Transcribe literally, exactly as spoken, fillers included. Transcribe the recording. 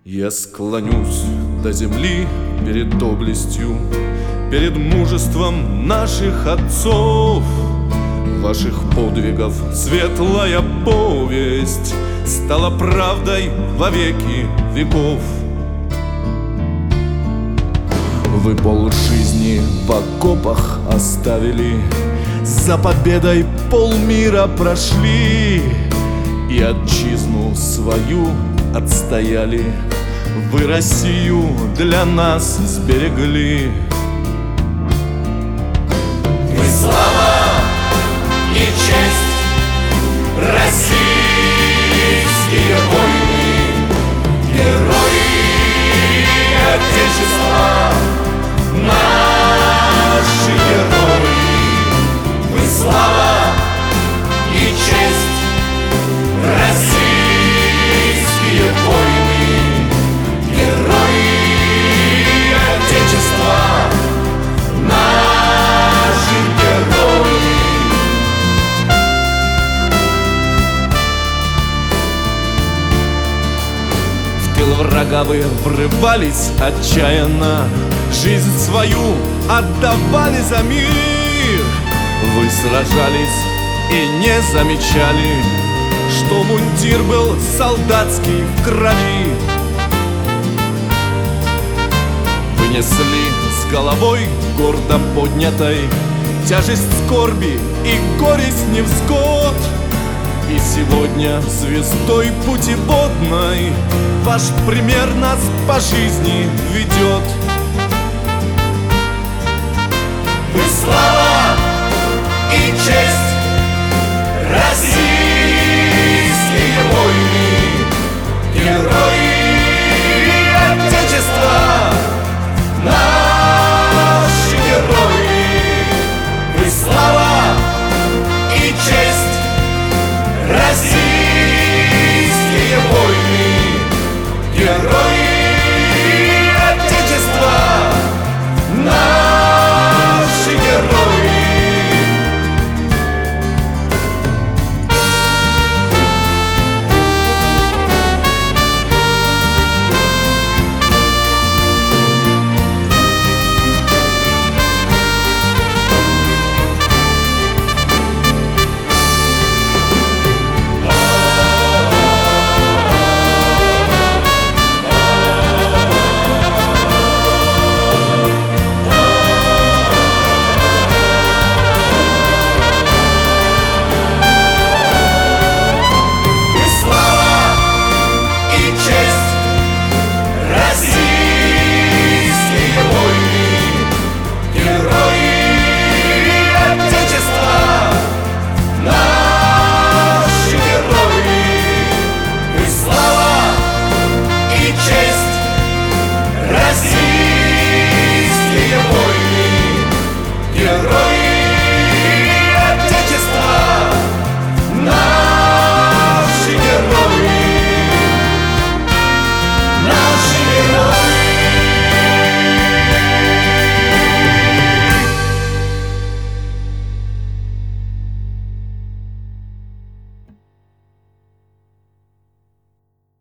Я склонюсь до земли перед доблестью, перед мужеством наших отцов. Ваших подвигов светлая повесть стала правдой во веки веков. Вы полжизни в окопах оставили, за победой полмира прошли и отчизну свою отстояли. Вы Россию для нас сберегли. Мы слава и честь, российские войны, герои Отечества, наши герои. Мы слава и честь, российские войны, герои Отечества, наши герои. В тыл врага вы врывались отчаянно, жизнь свою отдавали за мир. Вы сражались и не замечали, что мундир был солдатский в крови. Вы несли с головой гордо поднятой тяжесть скорби и горесть невзгод. И сегодня звездой путеводной ваш пример нас по жизни ведет.